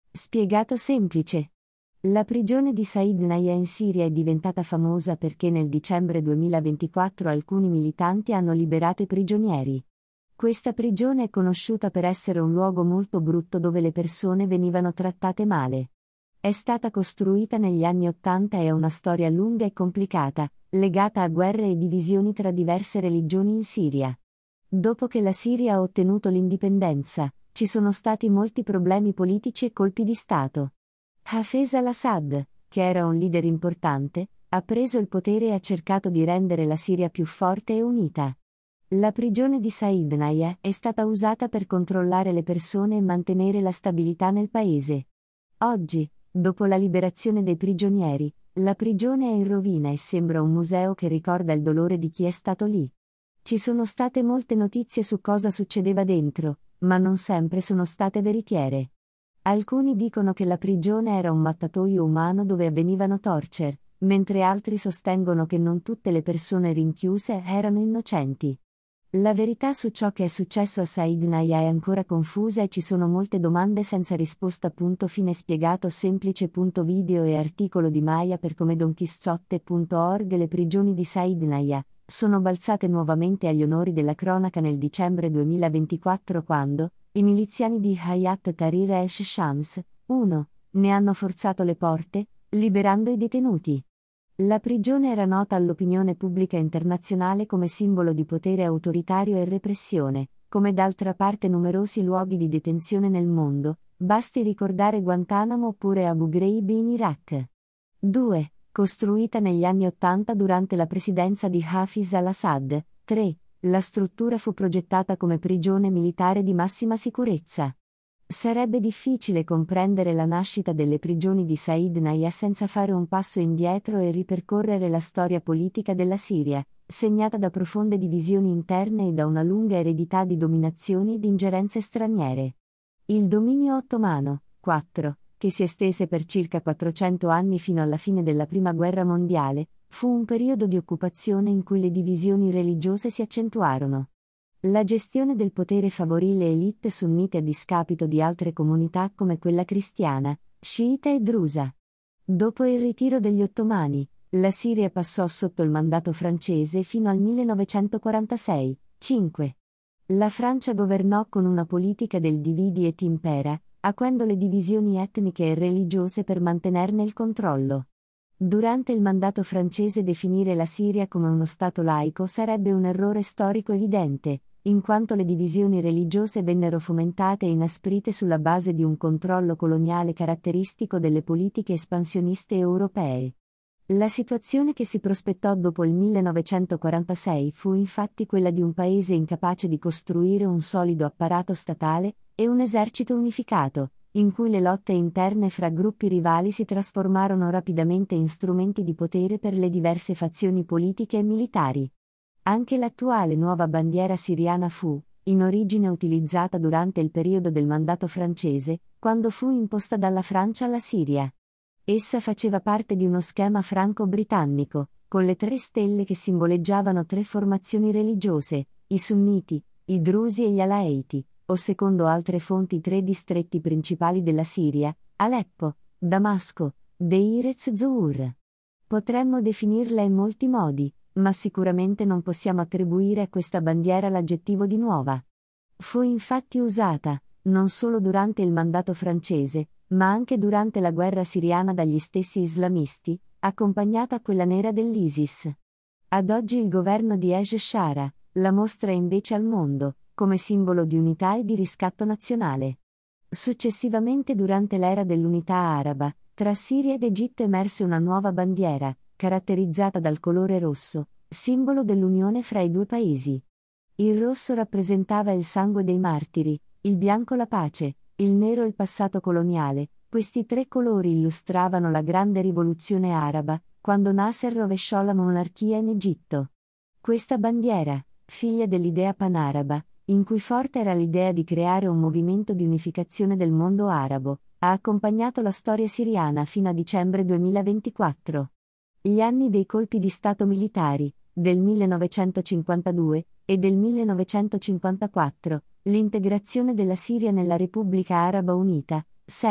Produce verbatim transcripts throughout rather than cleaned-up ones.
Spiegato semplice. La prigione di Said Naya in Siria è diventata famosa perché nel dicembre duemilaventiquattro alcuni militanti hanno liberato i prigionieri. Questa prigione è conosciuta per essere un luogo molto brutto dove le persone venivano trattate male. È stata costruita negli anni Ottanta e ha una storia lunga e complicata, legata a guerre e divisioni tra diverse religioni in Siria. Dopo che la Siria ha ottenuto l'indipendenza, ci sono stati molti problemi politici e colpi di Stato. Hafez al-Assad, che era un leader importante, ha preso il potere e ha cercato di rendere la Siria più forte e unita. La prigione di Said Naya è stata usata per controllare le persone e mantenere la stabilità nel paese. Oggi, dopo la liberazione dei prigionieri, la prigione è in rovina e sembra un museo che ricorda il dolore di chi è stato lì. Ci sono state molte notizie su cosa succedeva dentro, ma non sempre sono state veritiere. Alcuni dicono che la prigione era un mattatoio umano dove avvenivano torture, mentre altri sostengono che non tutte le persone rinchiuse erano innocenti. La verità su ciò che è successo a Said Naya è ancora confusa e ci sono molte domande senza risposta. Fine spiegato semplice. Video e articolo di Maya per comedonquixote punto org. Le prigioni di Said Naya sono balzate nuovamente agli onori della cronaca nel dicembre duemilaventiquattro quando i miliziani di Hayat Tahrir al-Shams, uno, ne hanno forzato le porte, liberando i detenuti. La prigione era nota all'opinione pubblica internazionale come simbolo di potere autoritario e repressione, come d'altra parte numerosi luoghi di detenzione nel mondo, basti ricordare Guantanamo oppure Abu Ghraib in Iraq. due. Costruita negli anni Ottanta durante la presidenza di Hafez al-Assad. tre. La struttura fu progettata come prigione militare di massima sicurezza. Sarebbe difficile comprendere la nascita delle prigioni di Said Naya senza fare un passo indietro e ripercorrere la storia politica della Siria, segnata da profonde divisioni interne e da una lunga eredità di dominazioni ed ingerenze straniere. Il dominio ottomano, quattro, che si estese per circa quattrocento anni fino alla fine della Prima Guerra Mondiale, fu un periodo di occupazione in cui le divisioni religiose si accentuarono. La gestione del potere favorì le elite sunnite a discapito di altre comunità come quella cristiana, sciita e drusa. Dopo il ritiro degli ottomani, la Siria passò sotto il mandato francese fino al millenovecentoquarantasei. cinque. La Francia governò con una politica del dividi et impera, acuendo le divisioni etniche e religiose per mantenerne il controllo. Durante il mandato francese definire la Siria come uno Stato laico sarebbe un errore storico evidente, in quanto le divisioni religiose vennero fomentate e inasprite sulla base di un controllo coloniale caratteristico delle politiche espansioniste europee. La situazione che si prospettò dopo il millenovecentoquarantasei fu infatti quella di un paese incapace di costruire un solido apparato statale e un esercito unificato, in cui le lotte interne fra gruppi rivali si trasformarono rapidamente in strumenti di potere per le diverse fazioni politiche e militari. Anche l'attuale nuova bandiera siriana fu, in origine utilizzata durante il periodo del mandato francese, quando fu imposta dalla Francia alla Siria. Essa faceva parte di uno schema franco-britannico, con le tre stelle che simboleggiavano tre formazioni religiose, i sunniti, i drusi e gli alaiti, o secondo altre fonti i tre distretti principali della Siria, Aleppo, Damasco, Deir ez-Zour. Potremmo definirla in molti modi, ma sicuramente non possiamo attribuire a questa bandiera l'aggettivo di nuova. Fu infatti usata, non solo durante il mandato francese, ma anche durante la guerra siriana dagli stessi islamisti, accompagnata a quella nera dell'ISIS. Ad oggi il governo di Ejeshara la mostra invece al mondo, come simbolo di unità e di riscatto nazionale. Successivamente durante l'era dell'unità araba, tra Siria ed Egitto emerse una nuova bandiera, caratterizzata dal colore rosso, simbolo dell'unione fra i due paesi. Il rosso rappresentava il sangue dei martiri, il bianco la pace, il nero il passato coloniale. Questi tre colori illustravano la grande rivoluzione araba, quando Nasser rovesciò la monarchia in Egitto. Questa bandiera, figlia dell'idea panaraba, in cui forte era l'idea di creare un movimento di unificazione del mondo arabo, ha accompagnato la storia siriana fino a dicembre duemilaventiquattro. Gli anni dei colpi di Stato militari, del millenovecentocinquantadue, e del millenovecentocinquantaquattro, l'integrazione della Siria nella Repubblica Araba Unita, sei,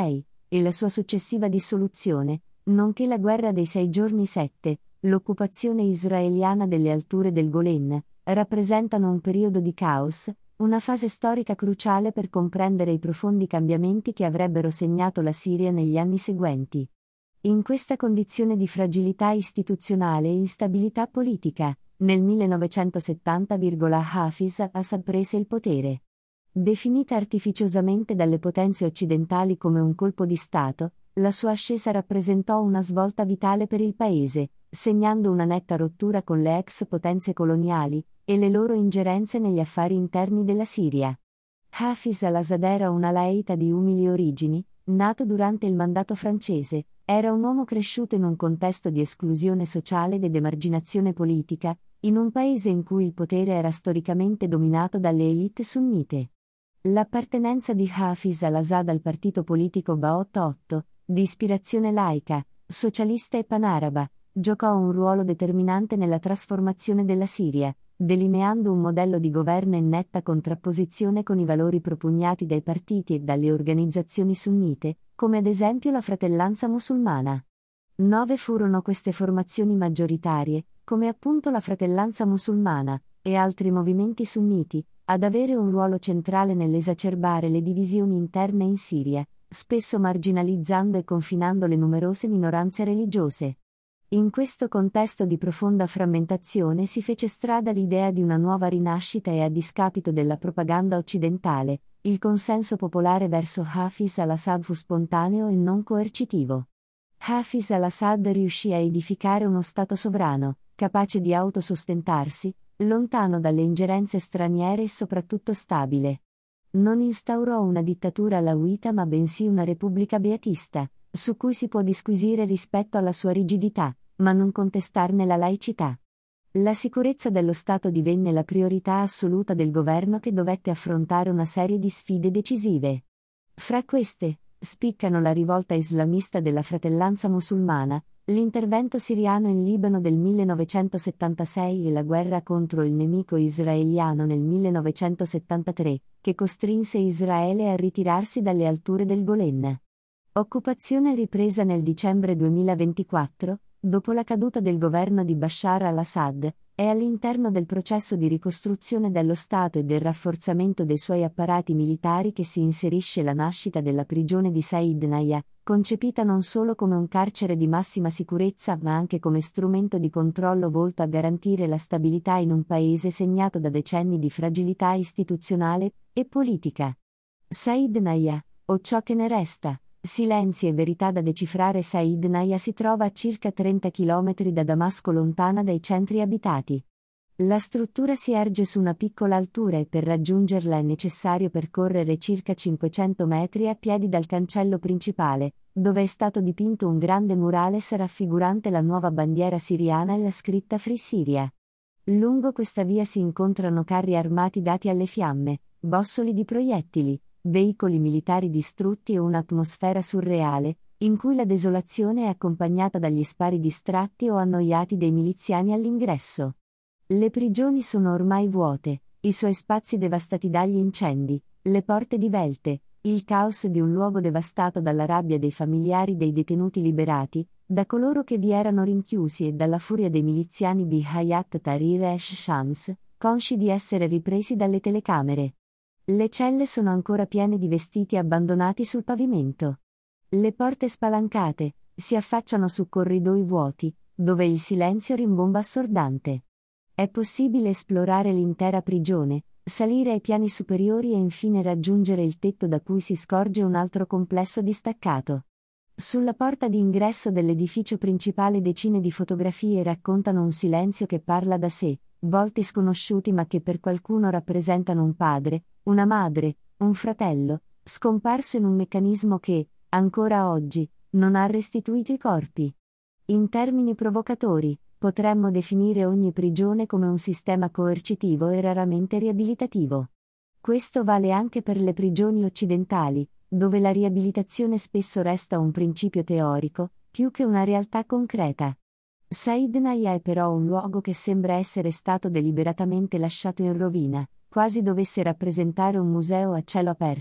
e la sua successiva dissoluzione, nonché la guerra dei sei giorni sette, l'occupazione israeliana delle alture del Golan, rappresentano un periodo di caos, una fase storica cruciale per comprendere i profondi cambiamenti che avrebbero segnato la Siria negli anni seguenti. In questa condizione di fragilità istituzionale e instabilità politica, nel millenovecentosettanta Hafiz al-Assad prese il potere. Definita artificiosamente dalle potenze occidentali come un colpo di Stato, la sua ascesa rappresentò una svolta vitale per il paese, segnando una netta rottura con le ex potenze coloniali e le loro ingerenze negli affari interni della Siria. Hafiz al-Assad era un alaita di umili origini, nato durante il mandato francese, era un uomo cresciuto in un contesto di esclusione sociale ed emarginazione politica, in un paese in cui il potere era storicamente dominato dalle élite sunnite. L'appartenenza di Hafiz al-Assad al partito politico Ba'ath otto, di ispirazione laica, socialista e panaraba, giocò un ruolo determinante nella trasformazione della Siria, delineando un modello di governo in netta contrapposizione con i valori propugnati dai partiti e dalle organizzazioni sunnite, come ad esempio la Fratellanza Musulmana. Nove furono queste formazioni maggioritarie, come appunto la Fratellanza Musulmana, e altri movimenti sunniti, ad avere un ruolo centrale nell'esacerbare le divisioni interne in Siria, spesso marginalizzando e confinando le numerose minoranze religiose. In questo contesto di profonda frammentazione si fece strada l'idea di una nuova rinascita e a discapito della propaganda occidentale, il consenso popolare verso Hafiz al-Assad fu spontaneo e non coercitivo. Hafiz al-Assad riuscì a edificare uno Stato sovrano, capace di autosostentarsi, lontano dalle ingerenze straniere e soprattutto stabile. Non instaurò una dittatura alawita ma bensì una repubblica beatista, su cui si può disquisire rispetto alla sua rigidità, ma non contestarne la laicità. La sicurezza dello Stato divenne la priorità assoluta del governo che dovette affrontare una serie di sfide decisive. Fra queste, spiccano la rivolta islamista della Fratellanza Musulmana, l'intervento siriano in Libano del millenovecentosettantasei e la guerra contro il nemico israeliano nel millenovecentosettantatré, che costrinse Israele a ritirarsi dalle alture del Golan. Occupazione ripresa nel dicembre duemilaventiquattro, dopo la caduta del governo di Bashar al-Assad, è all'interno del processo di ricostruzione dello Stato e del rafforzamento dei suoi apparati militari che si inserisce la nascita della prigione di Said Naya, concepita non solo come un carcere di massima sicurezza ma anche come strumento di controllo volto a garantire la stabilità in un paese segnato da decenni di fragilità istituzionale e politica. Said Naya, o ciò che ne resta, silenzi e verità da decifrare. Said Naya si trova a circa trenta chilometri da Damasco, lontana dai centri abitati. La struttura si erge su una piccola altura e per raggiungerla è necessario percorrere circa cinquecento metri a piedi dal cancello principale, dove è stato dipinto un grande murales raffigurante la nuova bandiera siriana e la scritta Free Syria. Lungo questa via si incontrano carri armati dati alle fiamme, bossoli di proiettili, veicoli militari distrutti e un'atmosfera surreale, in cui la desolazione è accompagnata dagli spari distratti o annoiati dei miliziani all'ingresso. Le prigioni sono ormai vuote, i suoi spazi devastati dagli incendi, le porte divelte, il caos di un luogo devastato dalla rabbia dei familiari dei detenuti liberati, da coloro che vi erano rinchiusi e dalla furia dei miliziani di Hayat Tahrir esh-Shams, consci di essere ripresi dalle telecamere. Le celle sono ancora piene di vestiti abbandonati sul pavimento. Le porte spalancate si affacciano su corridoi vuoti, dove il silenzio rimbomba assordante. È possibile esplorare l'intera prigione, salire ai piani superiori e infine raggiungere il tetto da cui si scorge un altro complesso distaccato. Sulla porta di ingresso dell'edificio principale decine di fotografie raccontano un silenzio che parla da sé, volti sconosciuti ma che per qualcuno rappresentano un padre, una madre, un fratello, scomparso in un meccanismo che, ancora oggi, non ha restituito i corpi. In termini provocatori, potremmo definire ogni prigione come un sistema coercitivo e raramente riabilitativo. Questo vale anche per le prigioni occidentali, dove la riabilitazione spesso resta un principio teorico, più che una realtà concreta. Said Naya è però un luogo che sembra essere stato deliberatamente lasciato in rovina, quasi dovesse rappresentare un museo a cielo aperto,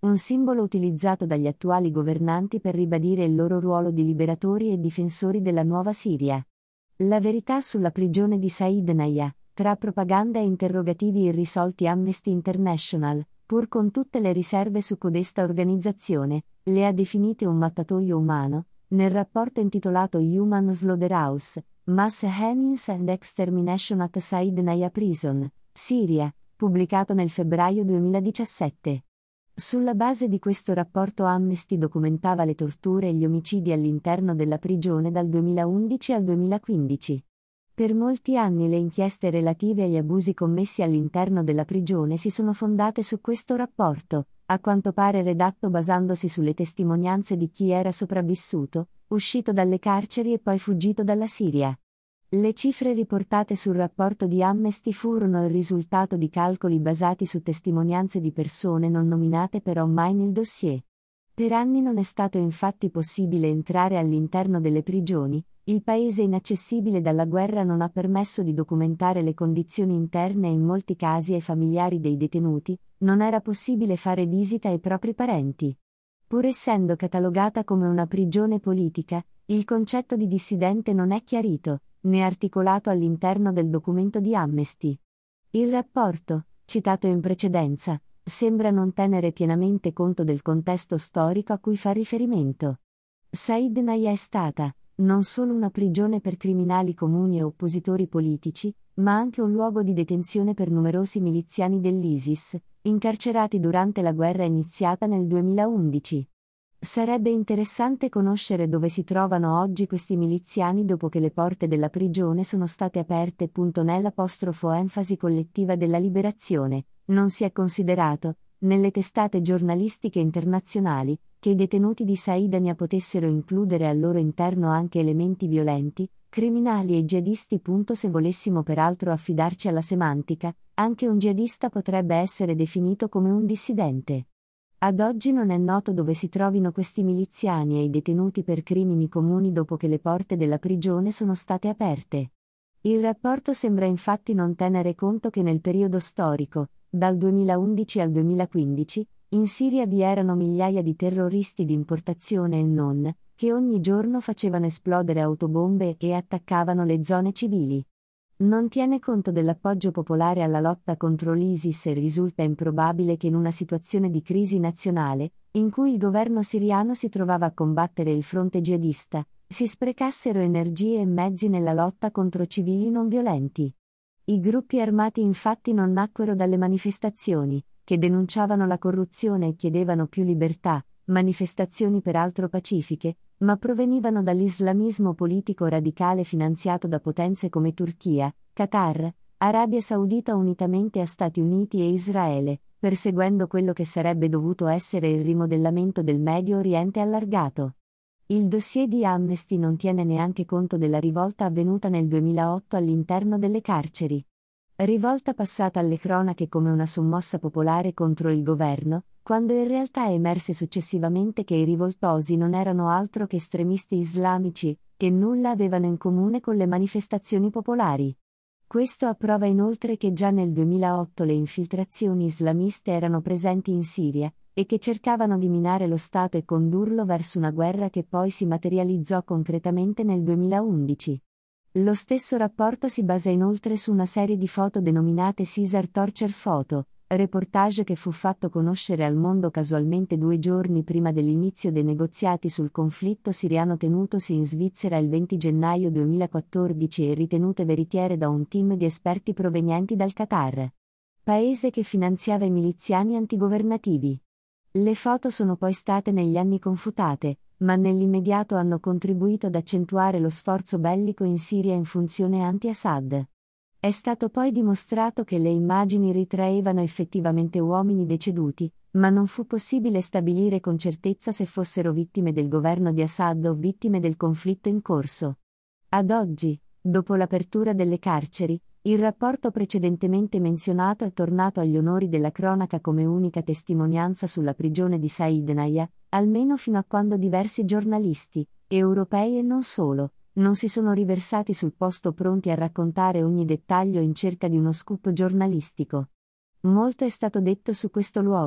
un simbolo utilizzato dagli attuali governanti per ribadire il loro ruolo di liberatori e difensori della nuova Siria. La verità sulla prigione di Said Nahya, tra propaganda e interrogativi irrisolti. Amnesty International, pur con tutte le riserve su codesta organizzazione, le ha definite un mattatoio umano, nel rapporto intitolato Human Slaughterhouse, Mass Hangings and Extermination at Said Nahya Prison, Siria, pubblicato nel febbraio duemiladiciassette. Sulla base di questo rapporto Amnesty documentava le torture e gli omicidi all'interno della prigione dal duemilaundici al duemilaquindici. Per molti anni le inchieste relative agli abusi commessi all'interno della prigione si sono fondate su questo rapporto, a quanto pare redatto basandosi sulle testimonianze di chi era sopravvissuto, uscito dalle carceri e poi fuggito dalla Siria. Le cifre riportate sul rapporto di Amnesty furono il risultato di calcoli basati su testimonianze di persone non nominate però mai nel dossier. Per anni non è stato infatti possibile entrare all'interno delle prigioni, il paese inaccessibile dalla guerra non ha permesso di documentare le condizioni interne e in molti casi ai familiari dei detenuti, non era possibile fare visita ai propri parenti. Pur essendo catalogata come una prigione politica, il concetto di dissidente non è chiarito, né articolato all'interno del documento di Amnesty. Il rapporto, citato in precedenza, sembra non tenere pienamente conto del contesto storico a cui fa riferimento. Said Nahya è stata, non solo una prigione per criminali comuni e oppositori politici, ma anche un luogo di detenzione per numerosi miliziani dell'ISIS, incarcerati durante la guerra iniziata nel duemilaundici. Sarebbe interessante conoscere dove si trovano oggi questi miliziani dopo che le porte della prigione sono state aperte. Nell'apostrofo enfasi collettiva della liberazione, non si è considerato, nelle testate giornalistiche internazionali, che i detenuti di Said Nahya potessero includere al loro interno anche elementi violenti, criminali e jihadisti. Se volessimo peraltro affidarci alla semantica, anche un jihadista potrebbe essere definito come un dissidente. Ad oggi non è noto dove si trovino questi miliziani e i detenuti per crimini comuni dopo che le porte della prigione sono state aperte. Il rapporto sembra infatti non tenere conto che nel periodo storico, dal duemilaundici al duemilaquindici, in Siria vi erano migliaia di terroristi di importazione e non, che ogni giorno facevano esplodere autobombe e attaccavano le zone civili. Non tiene conto dell'appoggio popolare alla lotta contro l'ISIS e risulta improbabile che in una situazione di crisi nazionale, in cui il governo siriano si trovava a combattere il fronte jihadista, si sprecassero energie e mezzi nella lotta contro civili non violenti. I gruppi armati infatti non nacquero dalle manifestazioni, che denunciavano la corruzione e chiedevano più libertà, manifestazioni peraltro pacifiche, ma provenivano dall'islamismo politico radicale finanziato da potenze come Turchia, Qatar, Arabia Saudita unitamente a Stati Uniti e Israele, perseguendo quello che sarebbe dovuto essere il rimodellamento del Medio Oriente allargato. Il dossier di Amnesty non tiene neanche conto della rivolta avvenuta nel duemilaotto all'interno delle carceri. Rivolta passata alle cronache come una sommossa popolare contro il governo, quando in realtà emerse successivamente che i rivoltosi non erano altro che estremisti islamici, che nulla avevano in comune con le manifestazioni popolari. Questo a prova inoltre che già nel duemilaotto le infiltrazioni islamiste erano presenti in Siria, e che cercavano di minare lo Stato e condurlo verso una guerra che poi si materializzò concretamente nel duemilaundici. Lo stesso rapporto si basa inoltre su una serie di foto denominate Caesar Torture Photo, reportage che fu fatto conoscere al mondo casualmente due giorni prima dell'inizio dei negoziati sul conflitto siriano tenutosi in Svizzera il venti gennaio duemilaquattordici e ritenute veritiere da un team di esperti provenienti dal Qatar, paese che finanziava i miliziani antigovernativi. Le foto sono poi state negli anni confutate, ma nell'immediato hanno contribuito ad accentuare lo sforzo bellico in Siria in funzione anti-Assad. È stato poi dimostrato che le immagini ritraevano effettivamente uomini deceduti, ma non fu possibile stabilire con certezza se fossero vittime del governo di Assad o vittime del conflitto in corso. Ad oggi, dopo l'apertura delle carceri, il rapporto precedentemente menzionato è tornato agli onori della cronaca come unica testimonianza sulla prigione di Said Nahya, almeno fino a quando diversi giornalisti, europei e non solo, non si sono riversati sul posto pronti a raccontare ogni dettaglio in cerca di uno scoop giornalistico. Molto è stato detto su questo luogo,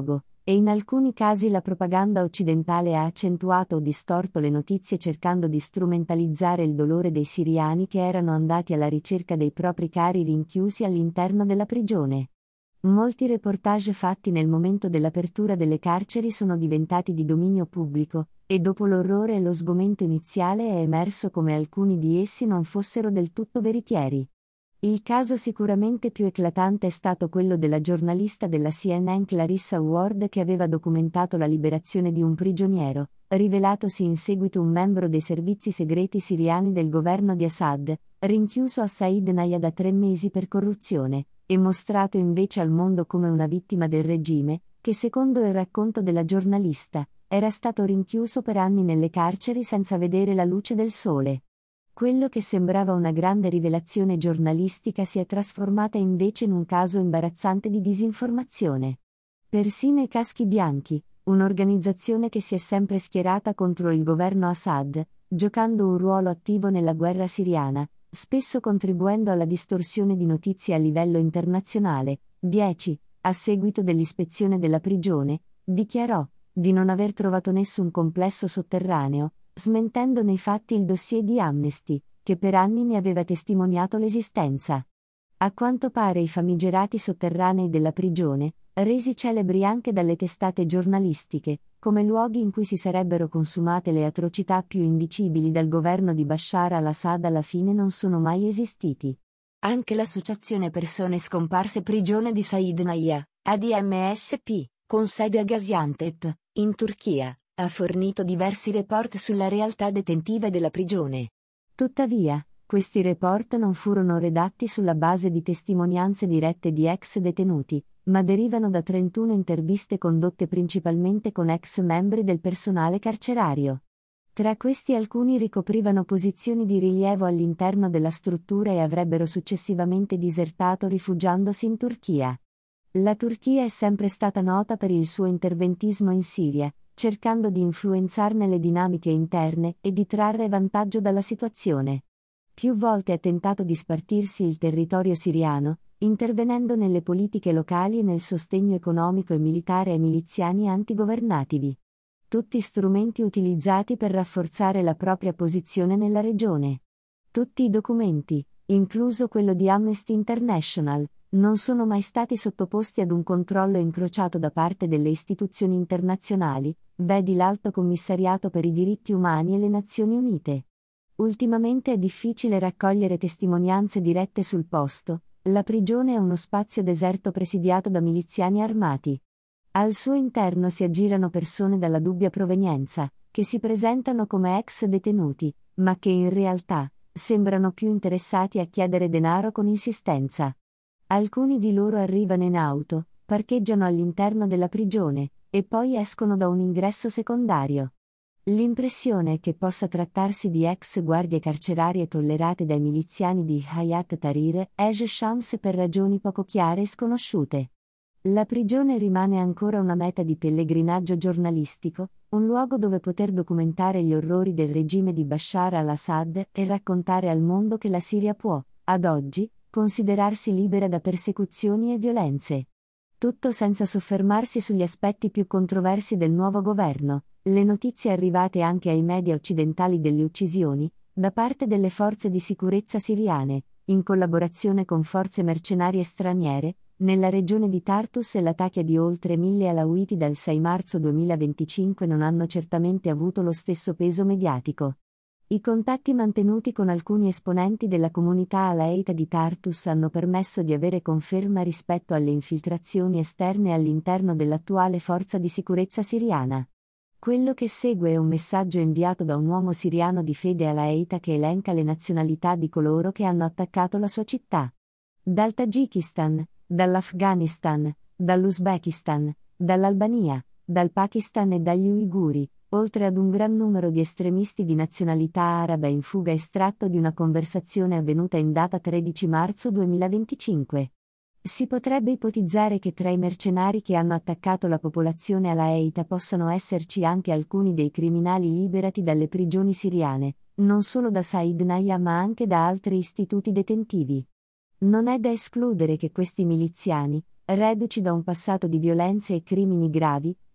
E in alcuni casi la propaganda occidentale ha accentuato o distorto le notizie cercando di strumentalizzare il dolore dei siriani che erano andati alla ricerca dei propri cari rinchiusi all'interno della prigione. Molti reportage fatti nel momento dell'apertura delle carceri sono diventati di dominio pubblico, e dopo l'orrore e lo sgomento iniziale è emerso come alcuni di essi non fossero del tutto veritieri. Il caso sicuramente più eclatante è stato quello della giornalista della C N N Clarissa Ward che aveva documentato la liberazione di un prigioniero, rivelatosi in seguito un membro dei servizi segreti siriani del governo di Assad, rinchiuso a Said Naya da tre mesi per corruzione, e mostrato invece al mondo come una vittima del regime, che secondo il racconto della giornalista, era stato rinchiuso per anni nelle carceri senza vedere la luce del sole. Quello che sembrava una grande rivelazione giornalistica si è trasformata invece in un caso imbarazzante di disinformazione. Persino i Caschi Bianchi, un'organizzazione che si è sempre schierata contro il governo Assad, giocando un ruolo attivo nella guerra siriana, spesso contribuendo alla distorsione di notizie a livello internazionale, dieci, a seguito dell'ispezione della prigione, dichiarò di non aver trovato nessun complesso sotterraneo, smentendo nei fatti il dossier di Amnesty, che per anni ne aveva testimoniato l'esistenza. A quanto pare i famigerati sotterranei della prigione, resi celebri anche dalle testate giornalistiche, come luoghi in cui si sarebbero consumate le atrocità più indicibili dal governo di Bashar al-Assad alla fine non sono mai esistiti. Anche l'associazione Persone Scomparse Prigione di Said Naya, A D M S P, con sede a Gaziantep, in Turchia, ha fornito diversi report sulla realtà detentiva della prigione. Tuttavia, questi report non furono redatti sulla base di testimonianze dirette di ex detenuti, ma derivano da trentuno interviste condotte principalmente con ex membri del personale carcerario. Tra questi alcuni ricoprivano posizioni di rilievo all'interno della struttura e avrebbero successivamente disertato rifugiandosi in Turchia. La Turchia è sempre stata nota per il suo interventismo in Siria, cercando di influenzarne le dinamiche interne e di trarre vantaggio dalla situazione. Più volte ha tentato di spartirsi il territorio siriano, intervenendo nelle politiche locali e nel sostegno economico e militare ai miliziani antigovernativi. Tutti strumenti utilizzati per rafforzare la propria posizione nella regione. Tutti i documenti, incluso quello di Amnesty International, non sono mai stati sottoposti ad un controllo incrociato da parte delle istituzioni internazionali, vedi l'Alto Commissariato per i diritti umani e le Nazioni Unite. Ultimamente è difficile raccogliere testimonianze dirette sul posto, la prigione è uno spazio deserto presidiato da miliziani armati. Al suo interno si aggirano persone dalla dubbia provenienza, che si presentano come ex detenuti, ma che in realtà sembrano più interessati a chiedere denaro con insistenza. Alcuni di loro arrivano in auto, parcheggiano all'interno della prigione, e poi escono da un ingresso secondario. L'impressione è che possa trattarsi di ex guardie carcerarie tollerate dai miliziani di Hayat Tahrir e-Shams per ragioni poco chiare e sconosciute. La prigione rimane ancora una meta di pellegrinaggio giornalistico, un luogo dove poter documentare gli orrori del regime di Bashar al-Assad e raccontare al mondo che la Siria può, ad oggi, considerarsi libera da persecuzioni e violenze. Tutto senza soffermarsi sugli aspetti più controversi del nuovo governo, le notizie arrivate anche ai media occidentali delle uccisioni, da parte delle forze di sicurezza siriane, in collaborazione con forze mercenarie straniere, nella regione di Tartus e l'attacco di oltre mille alawiti dal sei marzo duemilaventicinque non hanno certamente avuto lo stesso peso mediatico. I contatti mantenuti con alcuni esponenti della comunità alaita di Tartus hanno permesso di avere conferma rispetto alle infiltrazioni esterne all'interno dell'attuale forza di sicurezza siriana. Quello che segue è un messaggio inviato da un uomo siriano di fede alaita che elenca le nazionalità di coloro che hanno attaccato la sua città. Dal Tagikistan, dall'Afghanistan, dall'Uzbekistan, dall'Albania, dal Pakistan e dagli Uiguri, oltre ad un gran numero di estremisti di nazionalità araba in fuga estratto di una conversazione avvenuta in data tredici marzo duemilaventicinque. Si potrebbe ipotizzare che tra i mercenari che hanno attaccato la popolazione alaita possano esserci anche alcuni dei criminali liberati dalle prigioni siriane, non solo da Said Naya ma anche da altri istituti detentivi. Non è da escludere che questi miliziani, reduci da un passato di violenze e crimini gravi,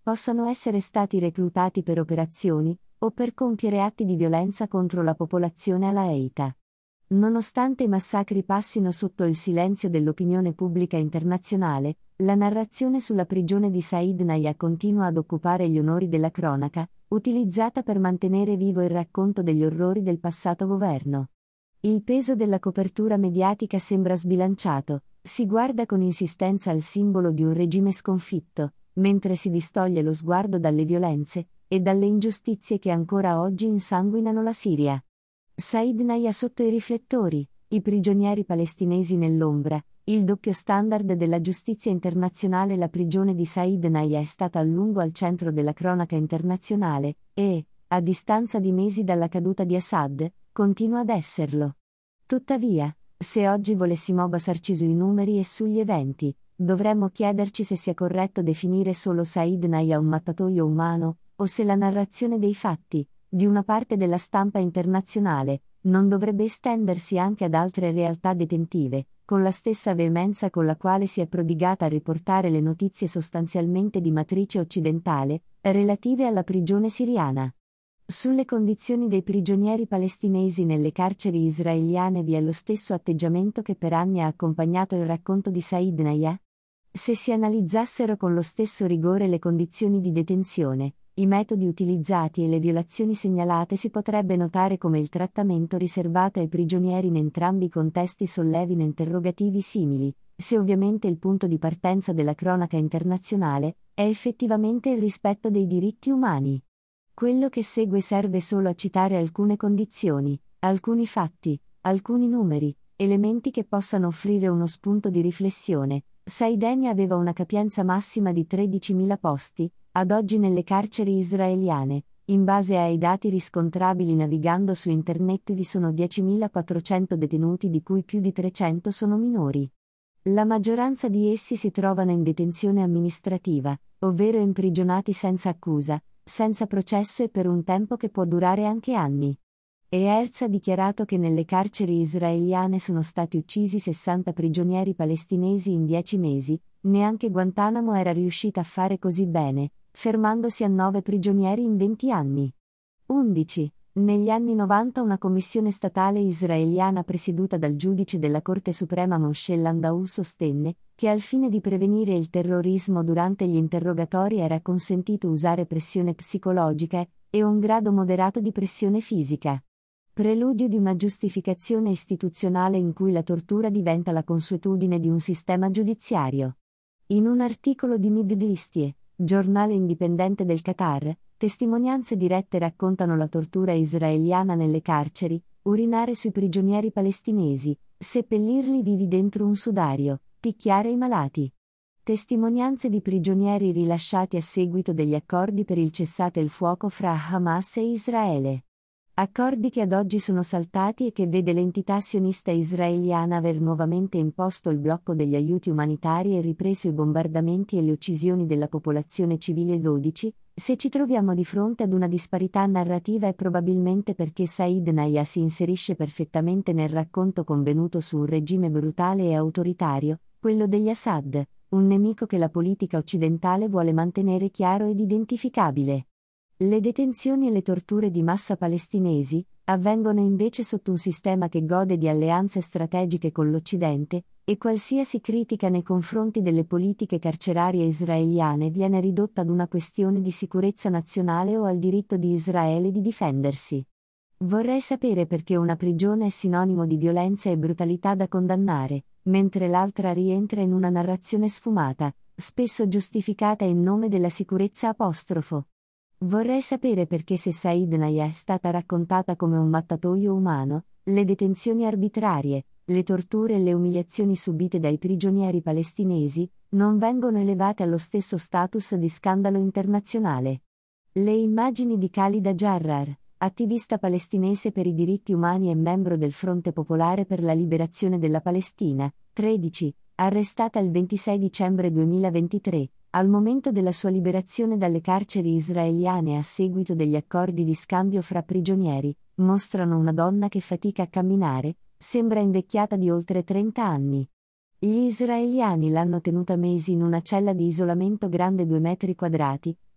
possano essere stati reclutati per operazioni, o per compiere atti di violenza contro la popolazione alaeita. Nonostante i massacri passino sotto il silenzio dell'opinione pubblica internazionale, la narrazione sulla prigione di Said Naya continua ad occupare gli onori della cronaca, utilizzata per mantenere vivo il racconto degli orrori del passato governo. Il peso della copertura mediatica sembra sbilanciato, si guarda con insistenza al simbolo di un regime sconfitto, mentre si distoglie lo sguardo dalle violenze e dalle ingiustizie che ancora oggi insanguinano la Siria. Said Naya sotto i riflettori, i prigionieri palestinesi nell'ombra, il doppio standard della giustizia internazionale. La prigione di Said Naya è stata a lungo al centro della cronaca internazionale, e, a distanza di mesi dalla caduta di Assad, continua ad esserlo. Tuttavia, se oggi volessimo basarci sui numeri e sugli eventi, dovremmo chiederci se sia corretto definire solo Said Naya un mattatoio umano, o se la narrazione dei fatti, di una parte della stampa internazionale, non dovrebbe estendersi anche ad altre realtà detentive, con la stessa veemenza con la quale si è prodigata a riportare le notizie sostanzialmente di matrice occidentale, relative alla prigione siriana. Sulle condizioni dei prigionieri palestinesi nelle carceri israeliane vi è lo stesso atteggiamento che per anni ha accompagnato il racconto di Said Naya? Se si analizzassero con lo stesso rigore le condizioni di detenzione, i metodi utilizzati e le violazioni segnalate, si potrebbe notare come il trattamento riservato ai prigionieri in entrambi i contesti sollevino interrogativi simili, se ovviamente il punto di partenza della cronaca internazionale è effettivamente il rispetto dei diritti umani. Quello che segue serve solo a citare alcune condizioni, alcuni fatti, alcuni numeri, elementi che possano offrire uno spunto di riflessione. Said Naya aveva una capienza massima di tredicimila posti, ad oggi nelle carceri israeliane. In base ai dati riscontrabili navigando su internet vi sono diecimilaquattrocento detenuti, di cui più di trecento sono minori. La maggioranza di essi si trovano in detenzione amministrativa, ovvero imprigionati senza accusa, senza processo e per un tempo che può durare anche anni. Herz ha dichiarato che nelle carceri israeliane sono stati uccisi sessanta prigionieri palestinesi in dieci mesi, neanche Guantanamo era riuscita a fare così bene, fermandosi a nove prigionieri in venti anni. undici. Negli anni novanta una commissione statale israeliana presieduta dal giudice della Corte Suprema Moshe Landau sostenne che al fine di prevenire il terrorismo durante gli interrogatori era consentito usare pressione psicologica e un grado moderato di pressione fisica. Preludio di una giustificazione istituzionale in cui la tortura diventa la consuetudine di un sistema giudiziario. In un articolo di Middlistie, giornale indipendente del Qatar, testimonianze dirette raccontano la tortura israeliana nelle carceri, urinare sui prigionieri palestinesi, seppellirli vivi dentro un sudario, picchiare i malati. Testimonianze di prigionieri rilasciati a seguito degli accordi per il cessate il fuoco fra Hamas e Israele. Accordi che ad oggi sono saltati e che vede l'entità sionista israeliana aver nuovamente imposto il blocco degli aiuti umanitari e ripreso i bombardamenti e le uccisioni della popolazione civile. dodici. Se ci troviamo di fronte ad una disparità narrativa è probabilmente perché Said Naya si inserisce perfettamente nel racconto convenuto su un regime brutale e autoritario, quello degli Assad, un nemico che la politica occidentale vuole mantenere chiaro ed identificabile. Le detenzioni e le torture di massa palestinesi avvengono invece sotto un sistema che gode di alleanze strategiche con l'Occidente, e qualsiasi critica nei confronti delle politiche carcerarie israeliane viene ridotta ad una questione di sicurezza nazionale o al diritto di Israele di difendersi. Vorrei sapere perché una prigione è sinonimo di violenza e brutalità da condannare, mentre l'altra rientra in una narrazione sfumata, spesso giustificata in nome della sicurezza apostrofo. Vorrei sapere perché, se Said Naya è stata raccontata come un mattatoio umano, le detenzioni arbitrarie, le torture e le umiliazioni subite dai prigionieri palestinesi non vengono elevate allo stesso status di scandalo internazionale. Le immagini di Khalida Jarrar, attivista palestinese per i diritti umani e membro del Fronte Popolare per la Liberazione della Palestina, tredici, arrestata il ventisei dicembre duemilaventitré, al momento della sua liberazione dalle carceri israeliane a seguito degli accordi di scambio fra prigionieri, mostrano una donna che fatica a camminare, sembra invecchiata di oltre trenta anni. Gli israeliani l'hanno tenuta mesi in una cella di isolamento grande due metri quadrati,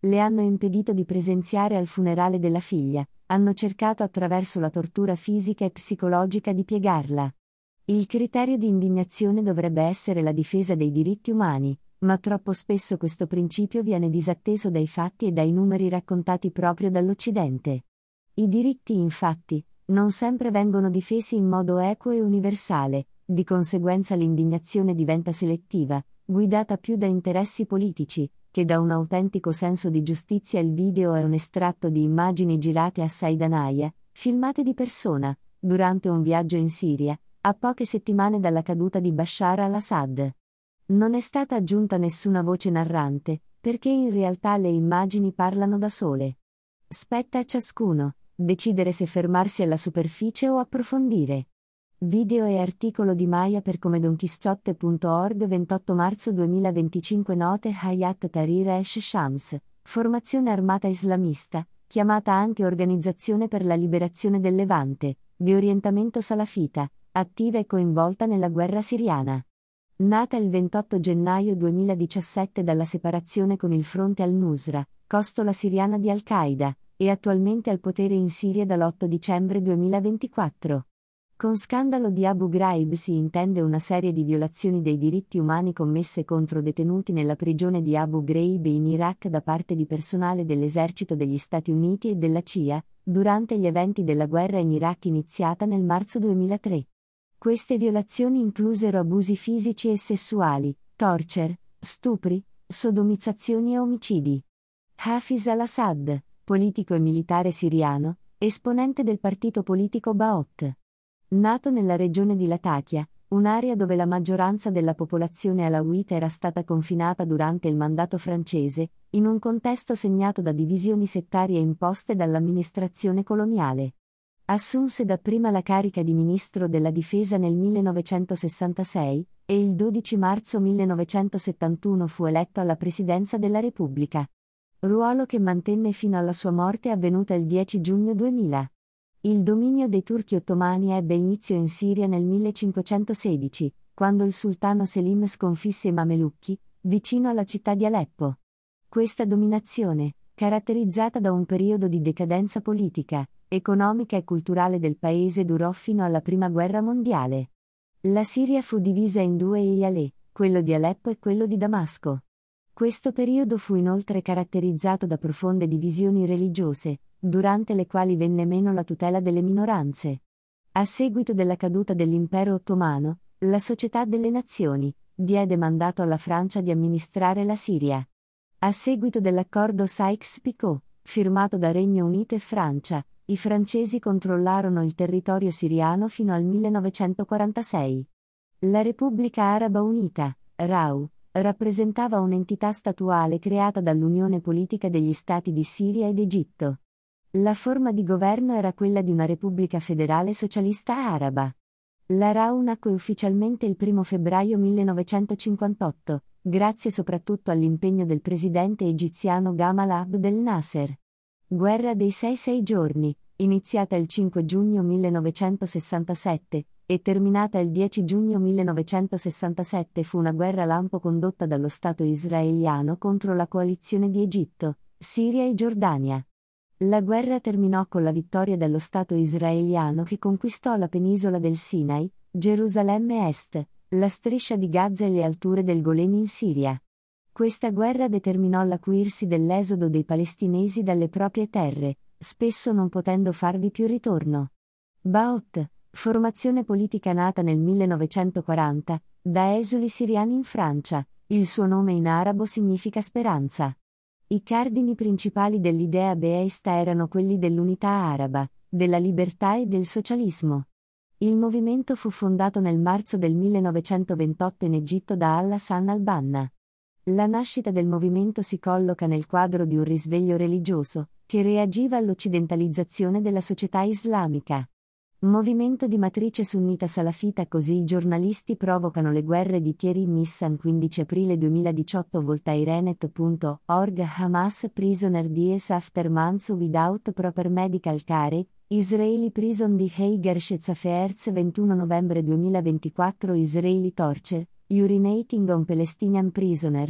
le hanno impedito di presenziare al funerale della figlia, hanno cercato attraverso la tortura fisica e psicologica di piegarla. Il criterio di indignazione dovrebbe essere la difesa dei diritti umani, ma troppo spesso questo principio viene disatteso dai fatti e dai numeri raccontati proprio dall'Occidente. I diritti, infatti, non sempre vengono difesi in modo equo e universale, di conseguenza l'indignazione diventa selettiva, guidata più da interessi politici, che da un autentico senso di giustizia. Il video è un estratto di immagini girate a Saidanaya, filmate di persona, durante un viaggio in Siria, a poche settimane dalla caduta di Bashar al-Assad. Non è stata aggiunta nessuna voce narrante, perché in realtà le immagini parlano da sole. Spetta a ciascuno decidere se fermarsi alla superficie o approfondire. Video e articolo di Maya per comedonquixote punto org ventotto marzo duemilaventicinque. Note Hayat Tahrir esh-Shams, formazione armata islamista, chiamata anche Organizzazione per la Liberazione del Levante, di orientamento salafita, attiva e coinvolta nella guerra siriana. Nata il ventotto gennaio duemiladiciassette dalla separazione con il fronte al-Nusra, costola siriana di Al-Qaeda, e attualmente al potere in Siria dall'otto dicembre duemilaventiquattro. Con scandalo di Abu Ghraib si intende una serie di violazioni dei diritti umani commesse contro detenuti nella prigione di Abu Ghraib in Iraq da parte di personale dell'esercito degli Stati Uniti e della C I A, durante gli eventi della guerra in Iraq iniziata nel marzo duemilatré. Queste violazioni inclusero abusi fisici e sessuali, torture, stupri, sodomizzazioni e omicidi. Hafiz al-Assad, politico e militare siriano, esponente del partito politico Ba'ath. Nato nella regione di Latakia, un'area dove la maggioranza della popolazione alawita era stata confinata durante il mandato francese, in un contesto segnato da divisioni settarie imposte dall'amministrazione coloniale. Assunse dapprima la carica di ministro della difesa nel millenovecentosessantasei, e il dodici marzo millenovecentosettantuno fu eletto alla presidenza della Repubblica. Ruolo che mantenne fino alla sua morte avvenuta il dieci giugno duemila. Il dominio dei turchi ottomani ebbe inizio in Siria nel millecinquecentosedici, quando il sultano Selim sconfisse i Mamelucchi, vicino alla città di Aleppo. Questa dominazione, caratterizzata da un periodo di decadenza politica, economica e culturale del paese, durò fino alla Prima Guerra Mondiale. La Siria fu divisa in due eyaleh, quello di Aleppo e quello di Damasco. Questo periodo fu inoltre caratterizzato da profonde divisioni religiose, durante le quali venne meno la tutela delle minoranze. A seguito della caduta dell'Impero Ottomano, la Società delle Nazioni diede mandato alla Francia di amministrare la Siria. A seguito dell'accordo Sykes-Picot, firmato da Regno Unito e Francia, i francesi controllarono il territorio siriano fino al millenovecentoquarantasei. La Repubblica Araba Unita, R A U, rappresentava un'entità statuale creata dall'Unione Politica degli Stati di Siria ed Egitto. La forma di governo era quella di una Repubblica Federale Socialista Araba. La R A U nacque ufficialmente il primo febbraio millenovecentocinquantotto, grazie soprattutto all'impegno del presidente egiziano Gamal Abdel Nasser. Guerra dei sei sei giorni, iniziata il cinque giugno millenovecentosessantasette, e terminata il dieci giugno millenovecentosessantasette, fu una guerra lampo condotta dallo Stato israeliano contro la coalizione di Egitto, Siria e Giordania. La guerra terminò con la vittoria dello Stato israeliano che conquistò la penisola del Sinai, Gerusalemme Est, la striscia di Gaza e le alture del Golan in Siria. Questa guerra determinò l'acuirsi dell'esodo dei palestinesi dalle proprie terre, spesso non potendo farvi più ritorno. Ba'ath, formazione politica nata nel millenovecentoquaranta, da esuli siriani in Francia, il suo nome in arabo significa speranza. I cardini principali dell'idea beista erano quelli dell'unità araba, della libertà e del socialismo. Il movimento fu fondato nel marzo del millenovecentoventotto in Egitto da al-Hassan al-Banna. La nascita del movimento si colloca nel quadro di un risveglio religioso, che reagiva all'occidentalizzazione della società islamica. Movimento di matrice sunnita salafita. Così i giornalisti provocano le guerre di Thierry Missan. Quindici aprile duemiladiciotto. Voltairenet punto org. Hamas prisoner dies after months without proper medical care, Israeli prison di Heiger Shetzafeerz. ventuno novembre duemilaventiquattro. Israeli torture, urinating on Palestinian prisoners,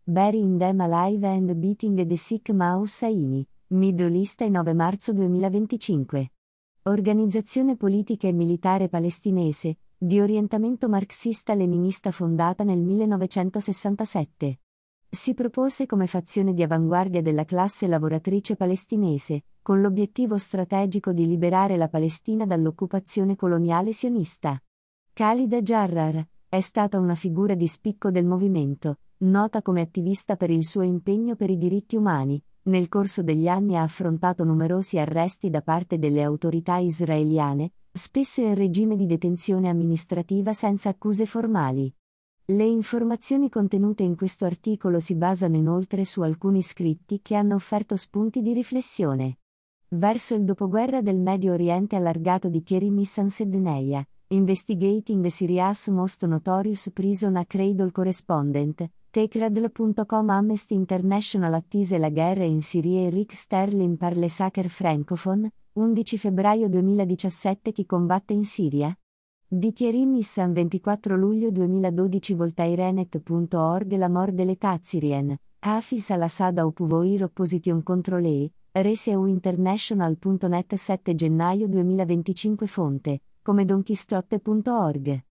Burying Them Alive and Beating the Sick Mausaini, Middle East nove marzo duemilaventicinque. Organizzazione politica e militare palestinese, di orientamento marxista-leninista fondata nel millenovecentosessantasette. Si propose come fazione di avanguardia della classe lavoratrice palestinese, con l'obiettivo strategico di liberare la Palestina dall'occupazione coloniale sionista. Khalida Jarrar è stata una figura di spicco del movimento, nota come attivista per il suo impegno per i diritti umani. Nel corso degli anni ha affrontato numerosi arresti da parte delle autorità israeliane, spesso in regime di detenzione amministrativa senza accuse formali. Le informazioni contenute in questo articolo si basano inoltre su alcuni scritti che hanno offerto spunti di riflessione. Verso il dopoguerra del Medio Oriente allargato di Thierry Missan-Sedneia, Investigating the Syria's Most Notorious Prison a Cradle Correspondent, Techradl punto com. Amnesty International attise la guerra in Siria e Rick Sterling par le Sacre Francophone, undici febbraio duemiladiciassette. Chi combatte in Siria? Di Thierry Missan, ventiquattro luglio duemiladodici. Voltairenet punto org. La mort de l'État syrien, Hafiz al-Assad au pouvoir opposition contrôlée, Reseu International punto net. sette gennaio duemilaventicinque. Fonte, come donchisciotte punto org.